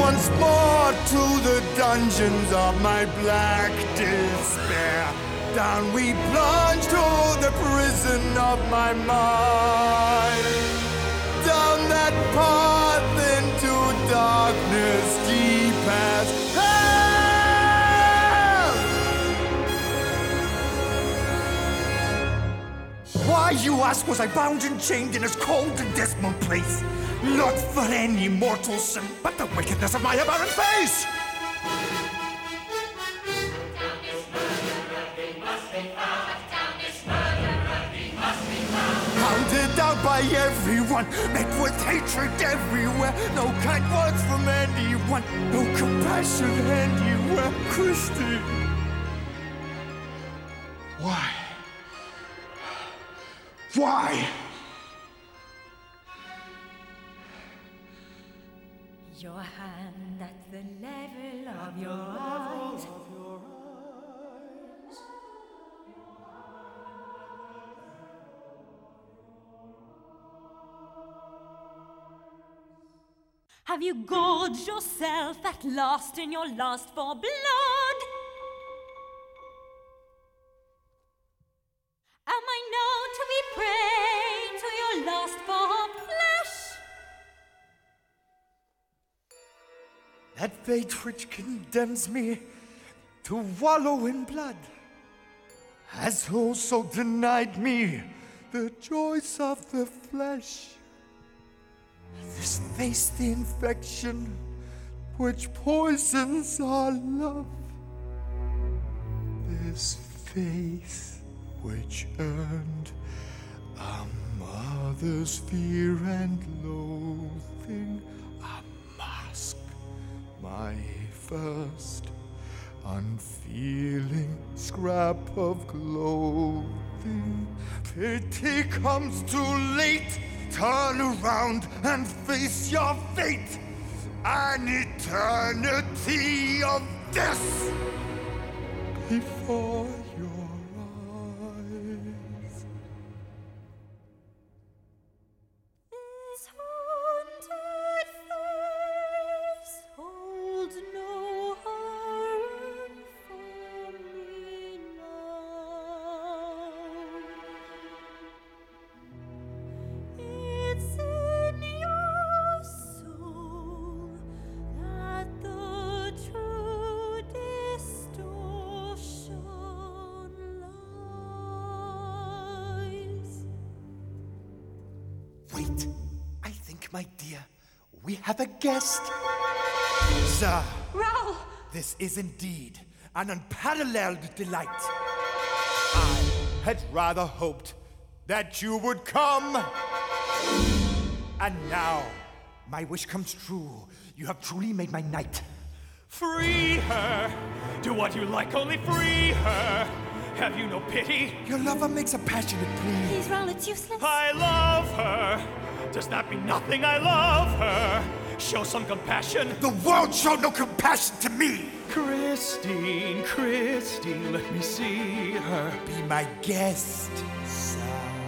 once more to the dungeons of my black despair. Down we plunge to the prison of my mind. Down that path into darkness deep as hell. Why, you ask, was I bound and chained in this cold and dismal place? Not for any mortal sin, but the wickedness of my abhorrent face! Hounded out by everyone, met with hatred everywhere. No kind words from anyone, no compassion anywhere. Christy! Why? Why? Your hand at the level of your eyes. Have you gorged yourself at last in your lust for blood? Am I now to be prey to your lust for flesh? That fate which condemns me to wallow in blood has also denied me the joys of the flesh. This face, the infection which poisons our love. This face which earned a mother's fear and loathing, a mask, my first unfeeling scrap of clothing. Pity comes too late. Turn around and face your fate. An eternity of this before your eyes. This haunted face holds no harm for me now. It's in your soul that the true distortion lies. Wait, I think, my dear, we have a guest. Sir, Raoul! this is indeed an unparalleled delight. I had rather hoped that you would come. And now, my wish comes true. You have truly made my night. Free her! Do what you like, only free her! Have you no pity? Your lover makes a passionate plea. Please, Raoul, it's useless. I love her! Does that mean nothing? I love her! Show some compassion! The world showed no compassion to me. Christine, Christine, let me see her. Be my guest, sir.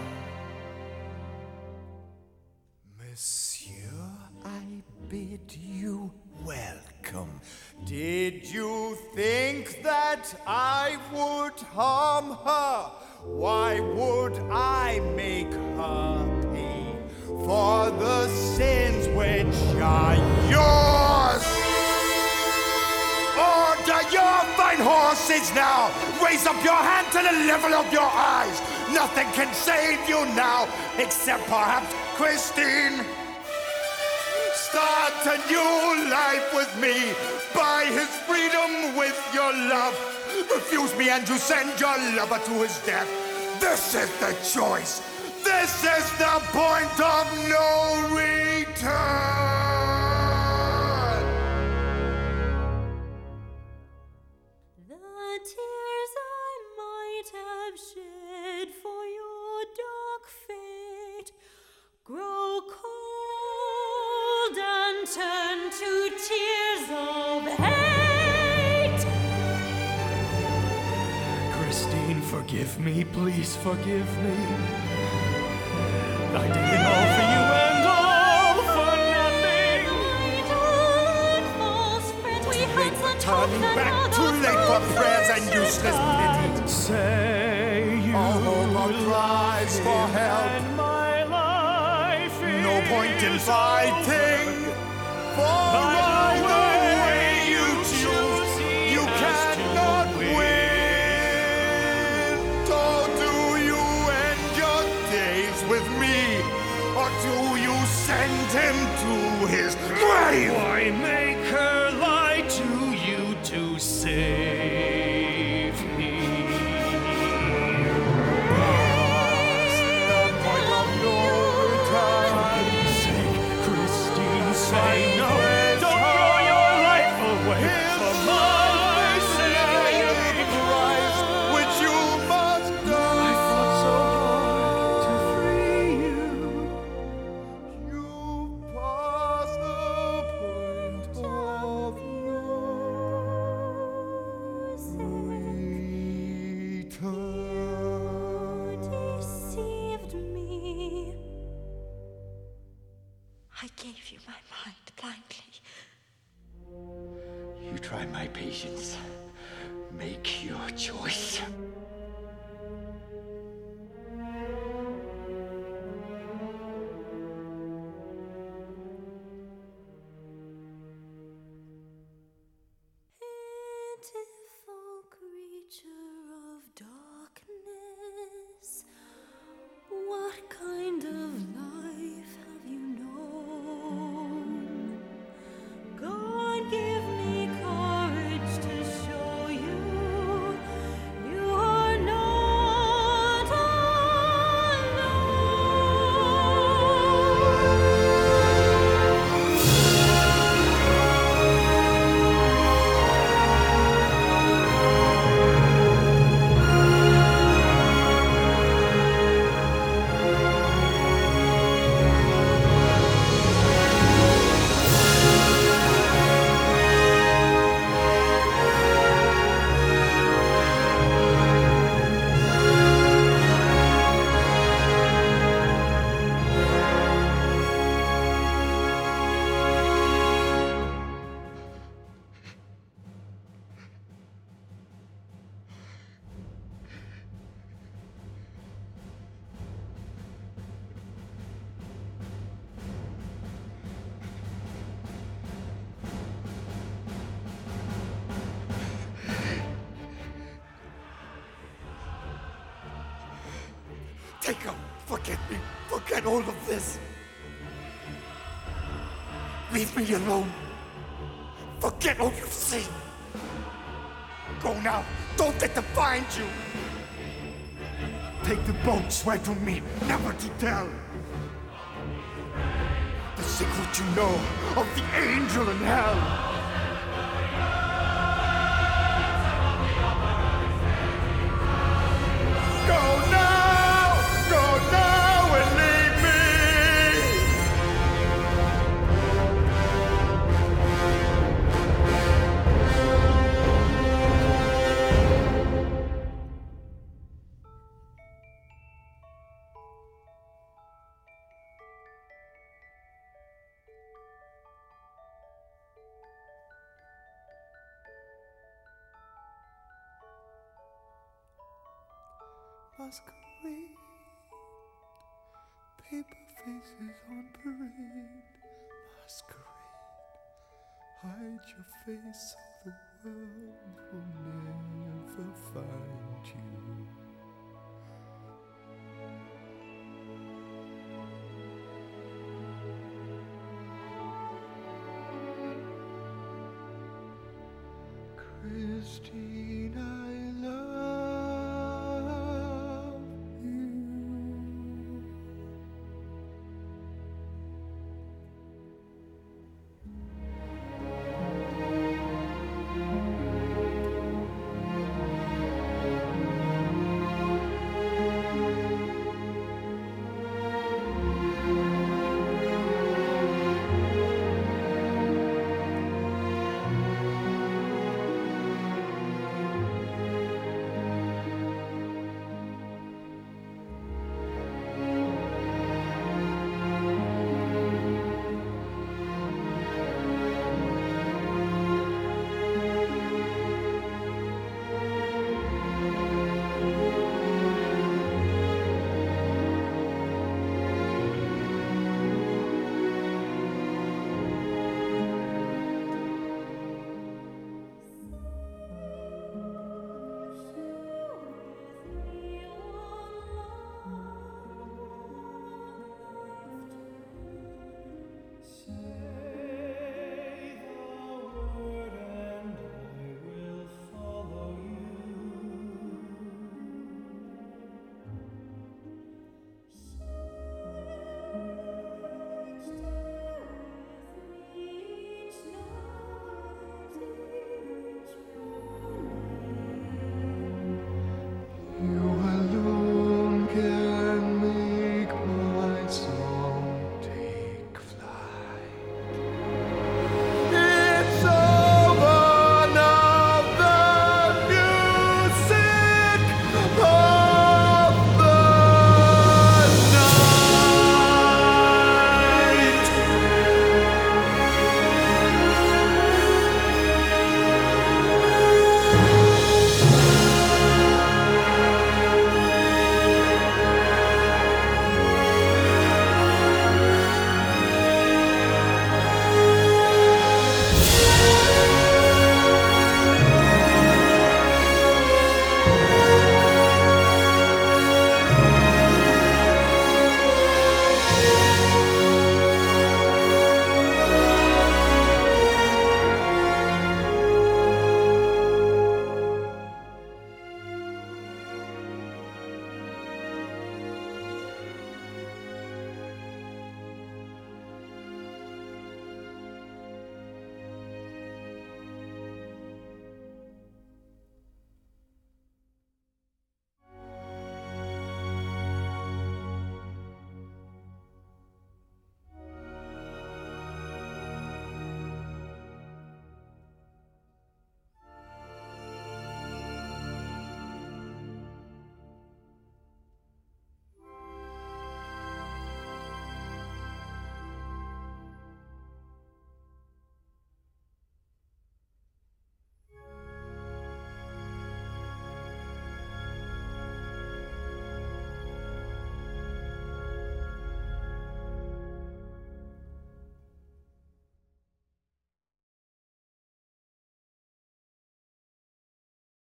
Monsieur, I bid you welcome. Did you think that I would harm her? Why would I make her pay for the sins which are yours? Order your fine horses now! Raise up your hand to the level of your eyes! Nothing can save you now, except perhaps Christine. Start a new life with me. Buy his freedom with your love. Refuse me and you send your lover to his death. This is the choice. This is the point of no return. The tears I might have shed for your dark fate grow cold and turn to tears of hate. Christine, forgive me, please forgive me. I did it all for you and all for nothing. I died for turning back too late for prayers and useless pity. Say you All hope cries for help. and my life No point in fighting. For either way you choose, you cannot win. So do you end your days with me, or do you send him to his grave? Why make her lie to you to save me? The point of no return. Christine, say no. Don't throw your life away for my sake. Christ, which you must die. I fought so hard to free you. You pass the point of no return. Deceived me. I gave you my mind blindly. You try my patience. Make your choice. Pitiful creature of darkness, what kind of life have you known? God, give me courage to show you you are not alone. Take her. Forget me. Forget all of this. Leave me alone. Forget all you've seen. Go now. Don't let them find you. Take the boat. Swear to me never to tell the secret you know of the angel in hell. Go now and leave me. Masquerade, paper faces on parade. Masquerade, hide your face so the world will never find you. Christine, I